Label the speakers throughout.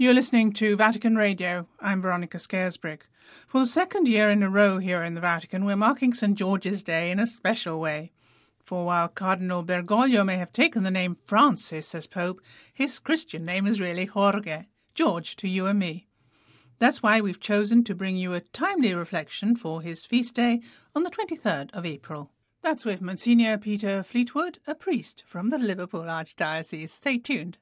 Speaker 1: You're listening to Vatican Radio. I'm Veronica Scaresbrick. For the second year in a row here in the Vatican, we're marking St. George's Day in a special way. For while Cardinal Bergoglio may have taken the name Francis as Pope, his Christian name is really Jorge, George to you and me. That's why we've chosen to bring you a timely reflection for his feast day on the 23rd of April. That's with Monsignor Peter Fleetwood, a priest from the Liverpool Archdiocese. Stay tuned.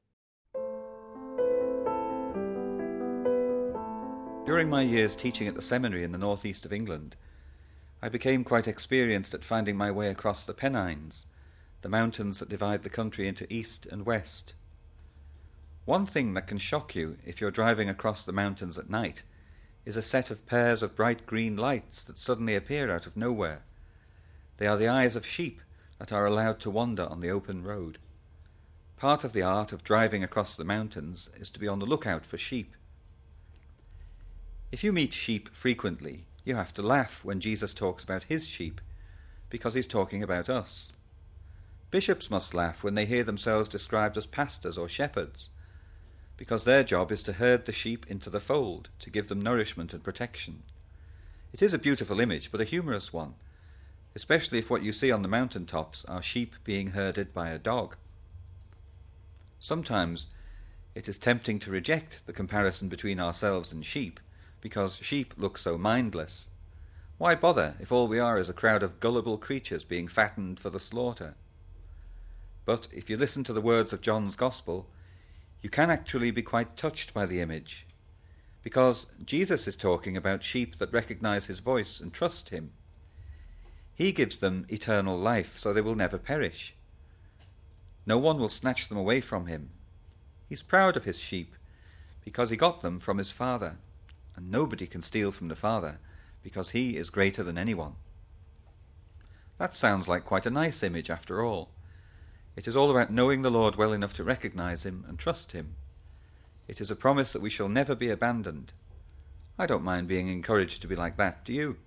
Speaker 2: During my years teaching at the seminary in the northeast of England, I became quite experienced at finding my way across the Pennines, the mountains that divide the country into east and west. One thing that can shock you if you're driving across the mountains at night is a set of pairs of bright green lights that suddenly appear out of nowhere. They are the eyes of sheep that are allowed to wander on the open road. Part of the art of driving across the mountains is to be on the lookout for sheep. If you meet sheep frequently, you have to laugh when Jesus talks about his sheep, because he's talking about us. Bishops must laugh when they hear themselves described as pastors or shepherds, because their job is to herd the sheep into the fold, to give them nourishment and protection. It is a beautiful image, but a humorous one, especially if what you see on the mountain tops are sheep being herded by a dog. Sometimes it is tempting to reject the comparison between ourselves and sheep, because sheep look so mindless. Why bother if all we are is a crowd of gullible creatures being fattened for the slaughter? But if you listen to the words of John's Gospel, you can actually be quite touched by the image, because Jesus is talking about sheep that recognize his voice and trust him. He gives them eternal life, so they will never perish. No one will snatch them away from him. He's proud of his sheep, because he got them from his Father. And nobody can steal from the Father, because he is greater than anyone. That sounds like quite a nice image after all. It is all about knowing the Lord well enough to recognize him and trust him. It is a promise that we shall never be abandoned. I don't mind being encouraged to be like that, do you?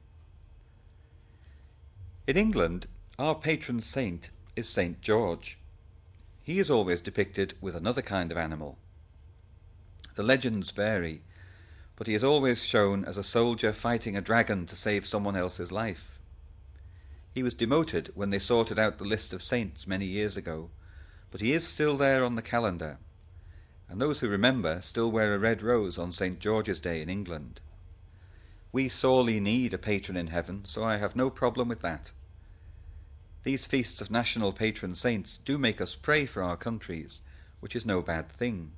Speaker 2: In England, our patron saint is St. George. He is always depicted with another kind of animal. The legends vary, but he is always shown as a soldier fighting a dragon to save someone else's life. He was demoted when they sorted out the list of saints many years ago, but he is still there on the calendar, and those who remember still wear a red rose on St. George's Day in England. We sorely need a patron in heaven, so I have no problem with that. These feasts of national patron saints do make us pray for our countries, which is no bad thing.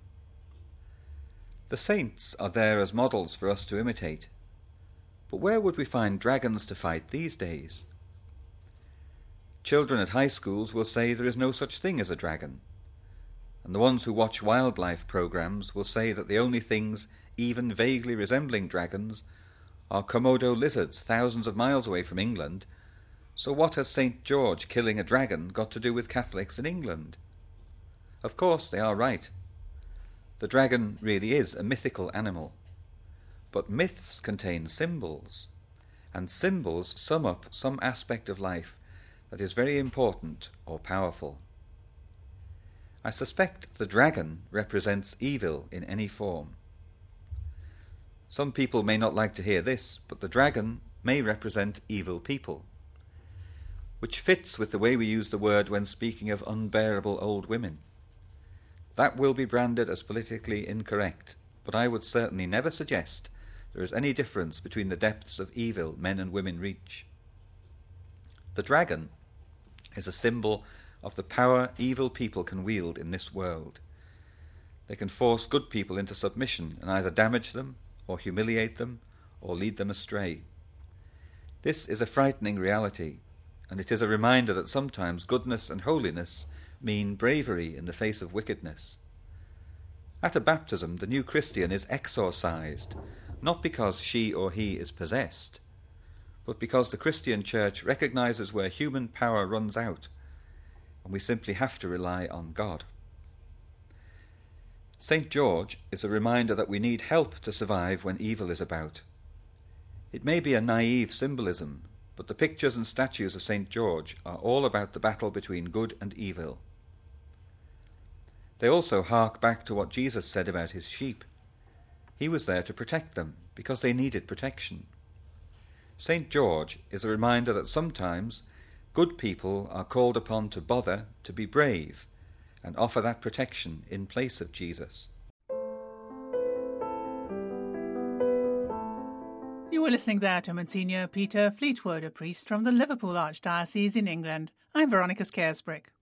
Speaker 2: The saints are there as models for us to imitate. But where would we find dragons to fight these days? Children at high schools will say there is no such thing as a dragon, and the ones who watch wildlife programs will say that the only things even vaguely resembling dragons are Komodo lizards thousands of miles away from England. So what has St. George killing a dragon got to do with Catholics in England? Of course, they are right. The dragon really is a mythical animal. But myths contain symbols, and symbols sum up some aspect of life that is very important or powerful. I suspect the dragon represents evil in any form. Some people may not like to hear this, but the dragon may represent evil people, which fits with the way we use the word when speaking of unbearable old women. That will be branded as politically incorrect, but I would certainly never suggest there is any difference between the depths of evil men and women reach. The dragon is a symbol of the power evil people can wield in this world. They can force good people into submission and either damage them, or humiliate them, or lead them astray. This is a frightening reality, and it is a reminder that sometimes goodness and holiness mean bravery in the face of wickedness. At a baptism, the new Christian is exorcised, not because she or he is possessed, but because the Christian Church recognizes where human power runs out, and we simply have to rely on God. St. George is a reminder that we need help to survive when evil is about. It may be a naive symbolism, but the pictures and statues of St. George are all about the battle between good and evil. They also hark back to what Jesus said about his sheep. He was there to protect them because they needed protection. St. George is a reminder that sometimes good people are called upon to bother to be brave and offer that protection in place of Jesus.
Speaker 1: You were listening there to Monsignor Peter Fleetwood, a priest from the Liverpool Archdiocese in England. I'm Veronica Scaresbrick.